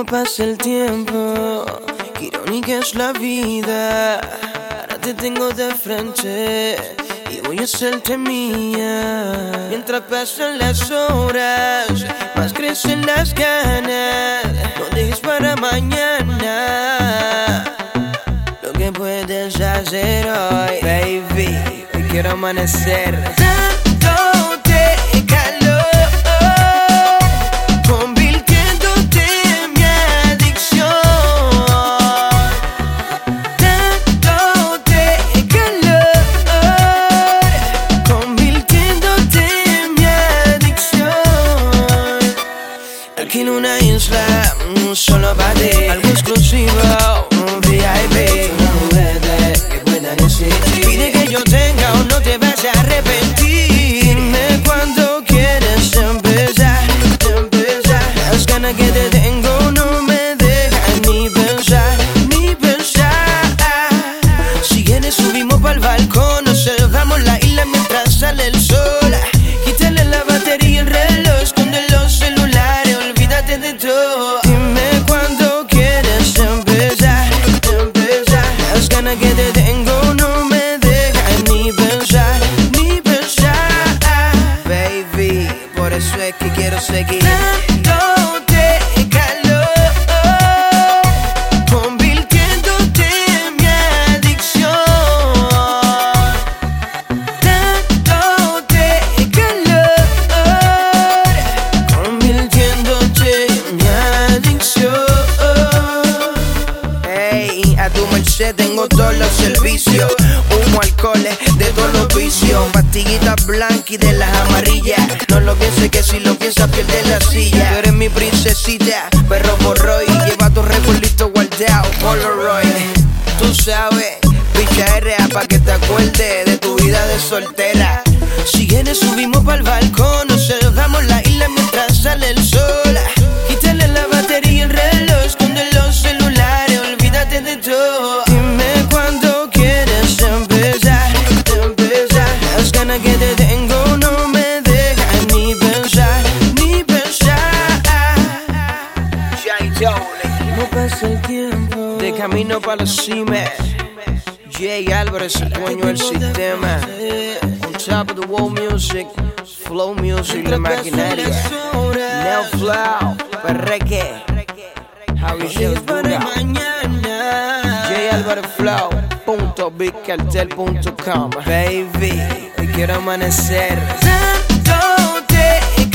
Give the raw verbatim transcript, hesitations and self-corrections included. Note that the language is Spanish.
cómo pasa el tiempo, qué irónica es la vida. Ahora te tengo de frente y voy a hacerte mía. Mientras pasan las horas, más crecen las ganas. No dejes para mañana lo que puedes hacer hoy, baby. Hoy quiero amanecer dándote calor, convirtiéndote en mi adicción. Dándote calor, convirtiéndote en mi adicción. Alquilo una isla solo para ti, algo exclusivo, un V I P. Pide que yo tenga o no te vas a arrepentir. Dime cuando quieres empezar, empezar. Las ganas que te tengo no me dejan ni pensar, ni pensar. Si quieres subimos pa'l balcón, observamos la isla mientras sale el sol. Quítale la batería y el reloj, esconde los celulares, olvídate de todo. Dime cuando quieres empezar, empezar. Las ganas que te tengo no me es que quiero seguir dándote calor, convirtiéndote en mi adicción. Dándote calor, convirtiéndote en mi adicción. Hey, a tu merced tengo todos los servicios. Humo, alcoholes, de todos los vicios. Pastillitas blancas y de las amarillas. No lo pienses que si lo piensas pierdes la silla. Tú eres mi princesita, perro borroy. Lleva tu recuerdito guardado, Polaroid. Tú sabes, picha R A pa' que te acuerdes de tu vida de soltera. Si quieres subimos pa'l balcón, observamos la isla mientras sale el sol. Quítale la batería y el reloj, esconde los celulares, olvídate de todo. Dime cuando quieres empezar, empezar. Las ganas que te tengo no me dejan ni pensar, ni pensar. ¿Cómo pasa el tiempo? De camino para la cima. Jay Álvarez, el dueño del sistema. On top of the world music, flow music, la maquinaria. Neo Flow, Perreque. How is your dura? Jay Álvarez Flow punto big cartel punto com. Baby, hoy quiero amanecer dándote